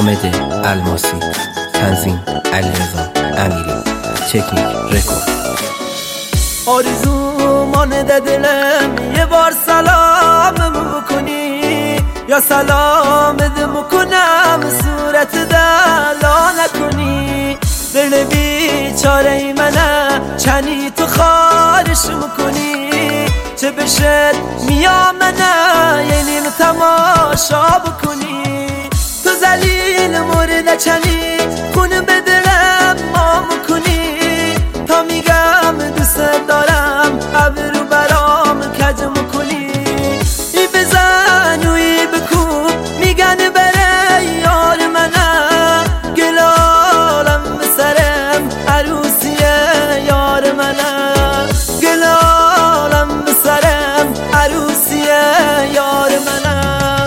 حامد الماسی، تنظیم علیرضا امیری، تکنیک رکورد. آرزو مانده دلم یه بار سلام بکنی، یا سلام میکنم صورت دلا نکنی. دل بیچاره ای منه چنی تو خارش میکنی، چه بشه میام منه یه نیم تماشا بکنی. تو ذلیل مورد چنی خون به دلم ما میکنی، تا میگم دوست دارم ابرو برام کج میکنی. ای بزن و ای بکن میگن بره یار منه، گلالم به سرم عروسی یار منه، گلالم به سرم عروسی یار منه.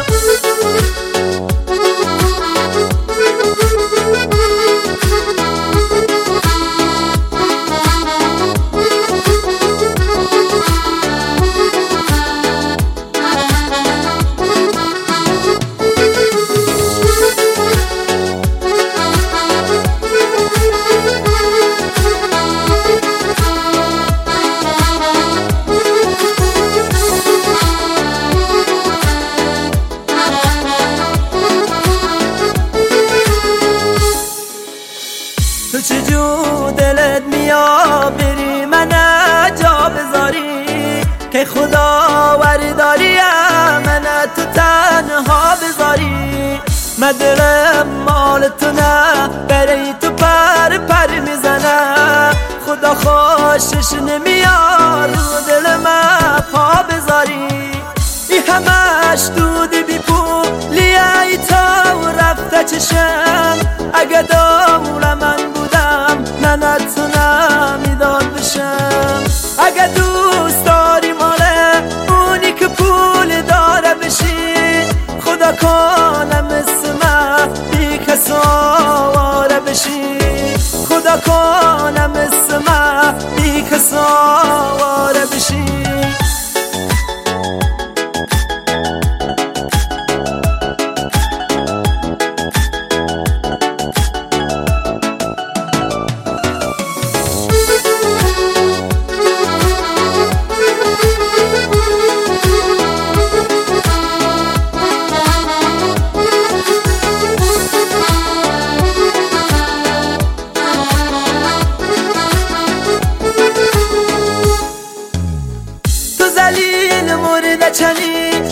تو چجور دلت میاد بری من جا بذاری، که خدا ورداری من تو تنها بذاری. من دلم مال تو نه بری تو پر میزنه، خدا خوشش نمیاد رو دل من پا بذاری. ای همش دودی بی پولی ای تا رفته چشم، اگه دور من بودم من تو نمیداد بشم. اگه دوست داری ماله اونی که پول داره بشی، خدا کنه مثل من بی کس آواره بشی، خدا کنه مثل من بی کس آواره بشی. ذلیل مورد چنی